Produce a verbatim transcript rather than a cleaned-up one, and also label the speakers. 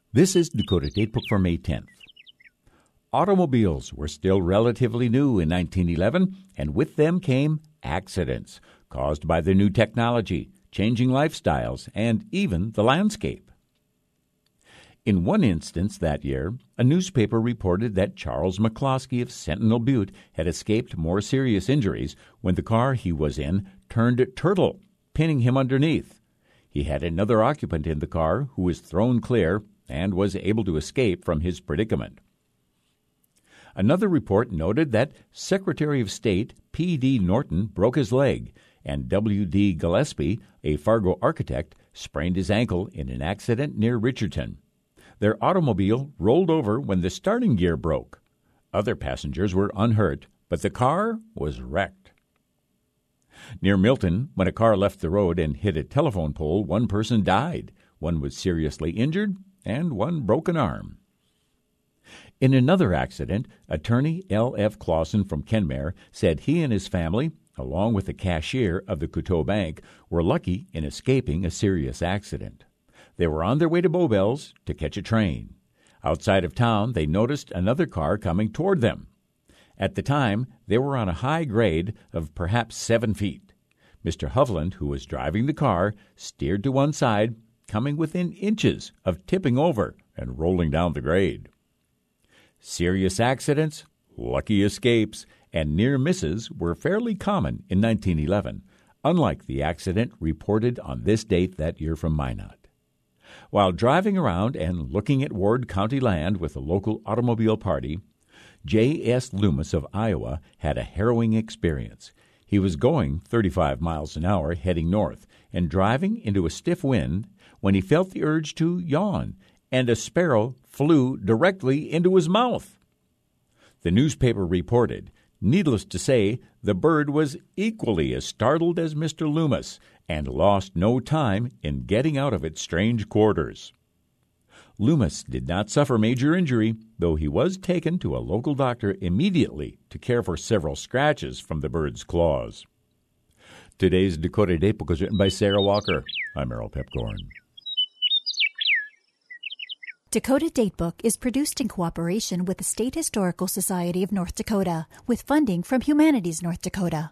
Speaker 1: This is Dakota Datebook for May tenth. Automobiles were still relatively new in nineteen eleven, and with them came accidents caused by the new technology, changing lifestyles, and even the landscape. In one instance that year, a newspaper reported that Charles McCloskey of Sentinel Butte had escaped more serious injuries when the car he was in turned turtle, pinning him underneath. He had another occupant in the car who was thrown clear and was able to escape from his predicament. Another report noted that Secretary of State P D Norton broke his leg, and W D Gillespie, a Fargo architect, sprained his ankle in an accident near Richardson. Their automobile rolled over when the starting gear broke. Other passengers were unhurt, but the car was wrecked. Near Milton, when a car left the road and hit a telephone pole, one person died. One was seriously injured, and one broke an arm. In another accident, attorney L F Clausen from Kenmare said he and his family, along with the cashier of the Couteau Bank, were lucky in escaping a serious accident. They were on their way to Bowbells to catch a train. Outside of town, they noticed another car coming toward them. At the time, they were on a high grade of perhaps seven feet. Mister Hovland, who was driving the car, steered to one side, coming within inches of tipping over and rolling down the grade. Serious accidents, lucky escapes, and near misses were fairly common in nineteen eleven, unlike the accident reported on this date that year from Minot. While driving around and looking at Ward County land with a local automobile party, J S Loomis of Iowa had a harrowing experience. He was going thirty-five miles an hour heading north and driving into a stiff wind when he felt the urge to yawn, and a sparrow flew directly into his mouth. The newspaper reported, needless to say, the bird was equally as startled as Mister Loomis and lost no time in getting out of its strange quarters. Loomis did not suffer major injury, though he was taken to a local doctor immediately to care for several scratches from the bird's claws. Today's Dakota Datebook was written by Sarah Walker. I'm Errol Pepcorn.
Speaker 2: Dakota Datebook is produced in cooperation with the State Historical Society of North Dakota, with funding from Humanities North Dakota.